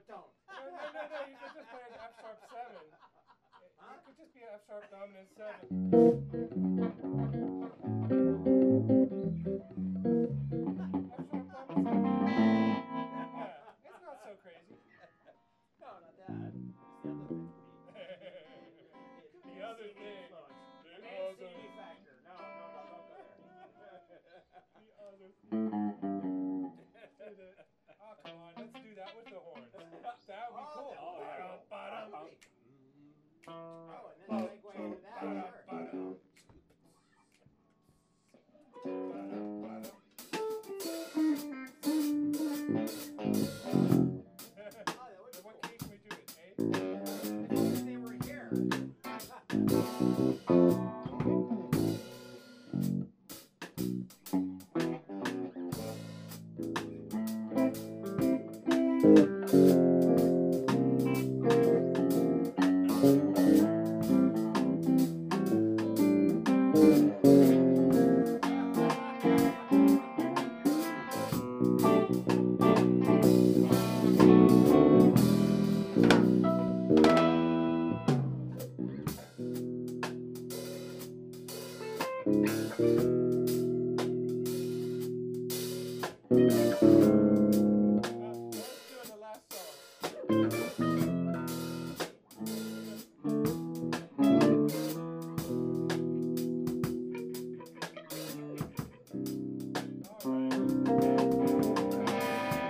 tone. No. You could just play an F sharp 7. Huh? It could just be an F sharp dominant 7. F sharp dominant 7. Yeah, it's not so crazy. No, not that. Just The the other other thing. thing. The The other main thing. CD factor. No, don't go there. The other thing. Oh, come on. Let's do that with the horns. That would be cool. Oh, yeah. Ba-dum, ba-dum. Oh, and then segue into that, sure. Ba-dum. Oh, that would be In what cool. key can we do it? A? If they were here. Let's do the last song. All right.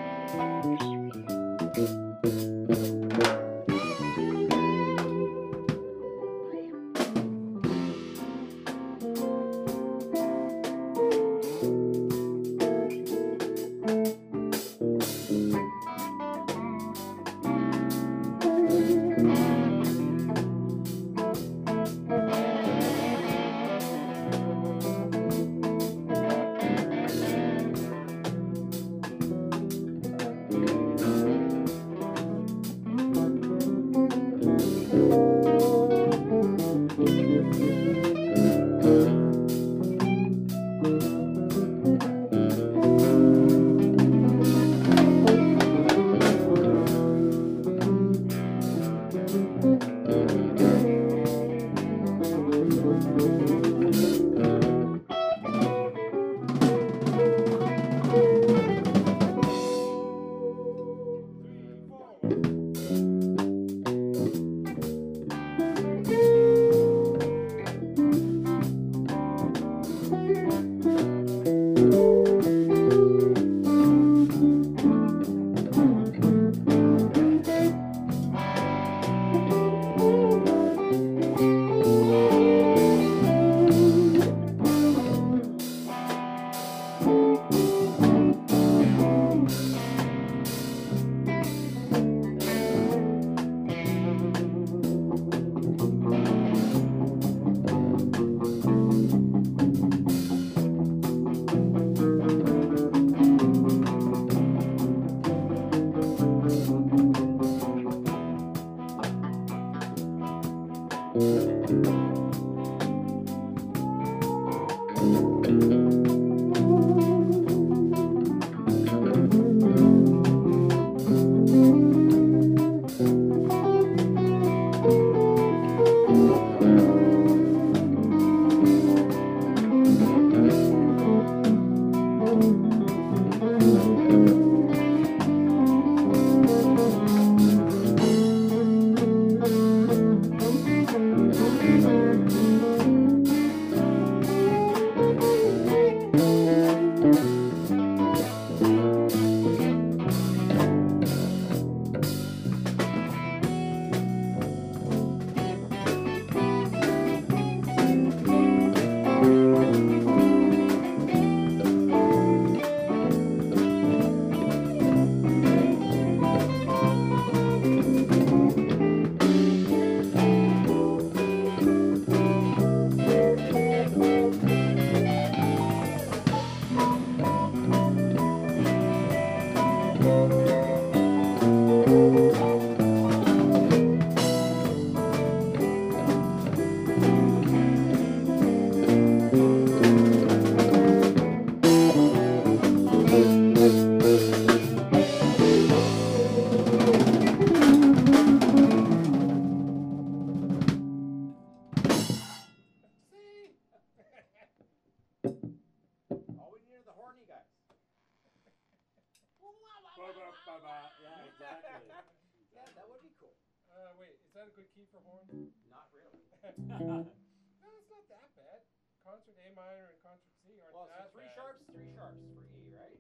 Yeah, exactly. Yeah, that would be cool. Wait, is that a good key for horn? Not really. No, it's not that bad. Concert A minor and concert C aren't Well, that so three bad. sharps for E, right?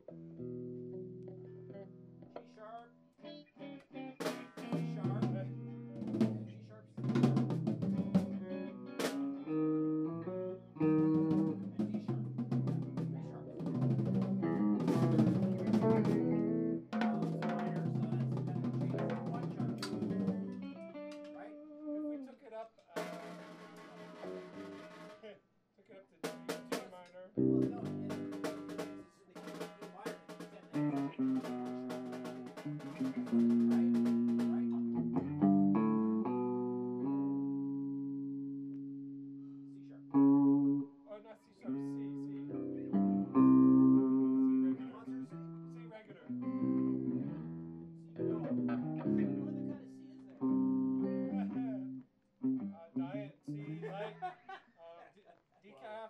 G sharp, C sharp, G sharp, C sharp, and D sharp. Three sharps. One sharp, right? If we took it up, took it up to D minor. Well, no, it's in the key of E minor. Right? C sharp. Oh, not C sharp, C regular. Concert C? C regular. C, no. What other kind of C is there? Diet, C, light, decaf.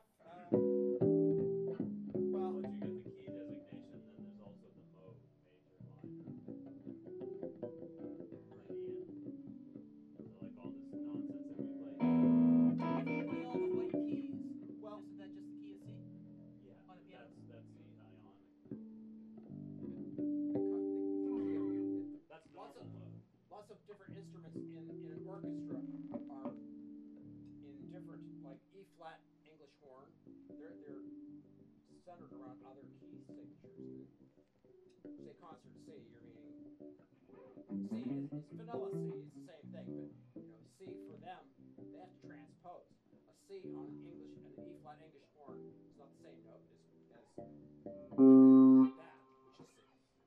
Well, Once you get the key designation, then there's also the mode, major, minor, Indian. So like all this nonsense that we play. If you play all the white keys, well, isn't that just the key of C? Yeah, On a piano? that's the ionic. That's lots normal of mode. lots of different instruments in an orchestra are in different, like E flat English horn. They're centered around other key signatures. Say concert C, you're meaning C is vanilla C. It's the same thing, but C for them, they have to transpose. A C on English and an E flat English horn is not the same note as that, which is C.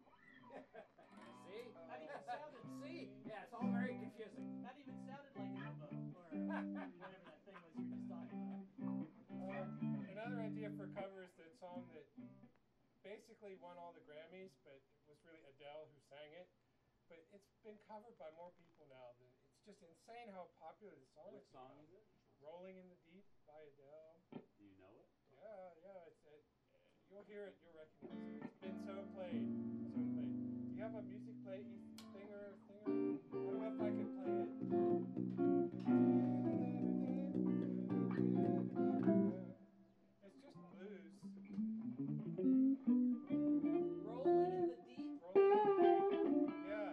See? That even sounded See? Yeah, it's all very confusing. That even sounded like an oboe or whatever that thing was you were just talking about. Another idea for a cover is that song that basically won all the Grammys, but it was really Adele who sang it. But it's been covered by more people now. It's just insane how popular the song What is. song is it? Rolling in the Deep by Adele. Do you know it? Yeah. You'll hear it, you'll recognize it. It's been so played. Do you have a music play thinger? I don't know if I can play it. It's just blues. Rolling in the deep. Yeah.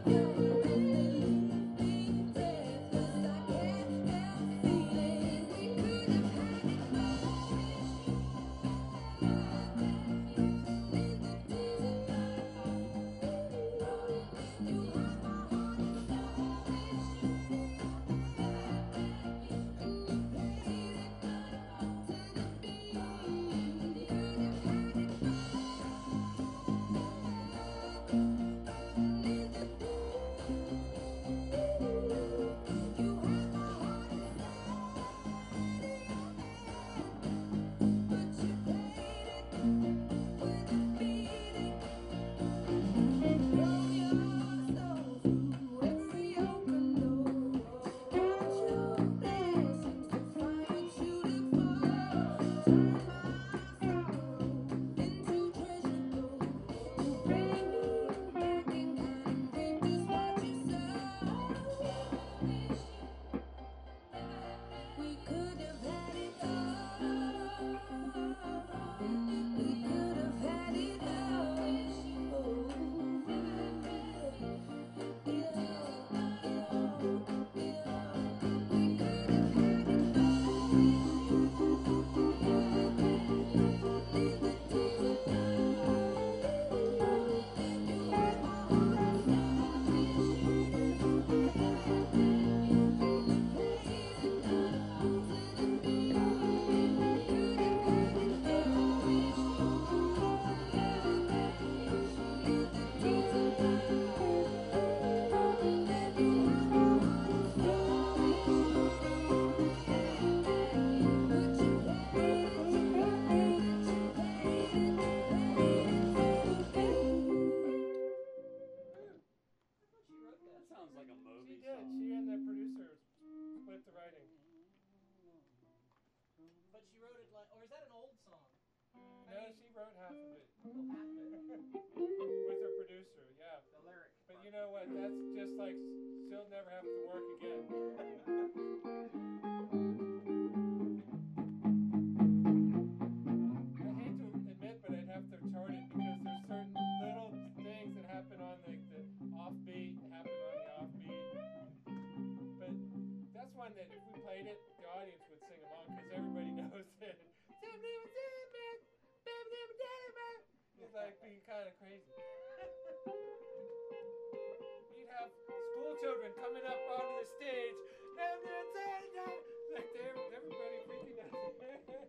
But she wrote it like, or is that an old song? No, she wrote half of it. Oh, half of it. With her producer, yeah. The lyric. But you know what? That's just like she'll never have to work again. I hate to admit, but I'd have to chart it because there's certain little things that happen on the offbeat, happen on the offbeat. But that's one that if we played it, the audience would sing along because everybody knows it. It's like being kind of crazy. You'd have school children coming up onto the stage, like everybody freaking out.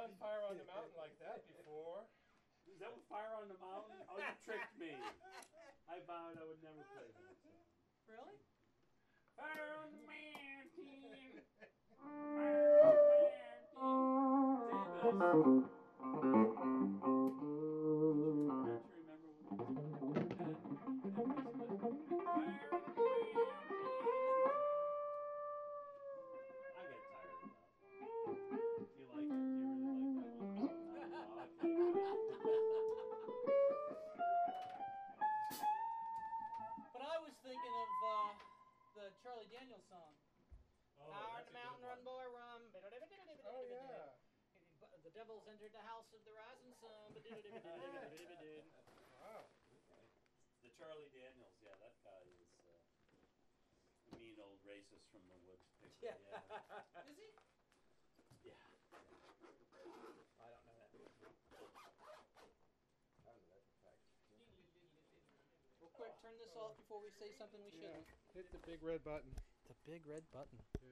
done Fire on the Mountain like that before. Is that what Fire on the Mountain? Oh, you tricked me. I vowed I would never play that song. Really? Fire on the mountain. Fire on the mountain. Davis. Don't you remember when we used to play that? Fire on the mountain. I get tired of that one. Do you like it? Do you really like that one? Okay, But I was thinking of the Charlie Daniels song. Oh, Power that's in the a mountain, good run, one. boy, run. Oh yeah. The devil's entered the house of the rising sun. Wow. The Charlie Daniels, yeah, that guy is a mean old racist from the woods picture. Yeah. Yeah. Is he? Yeah. I don't know that. I don't know that for fact. Well, quick, turn this off before we say something we Yeah. shouldn't. Hit the big red button. The big red button.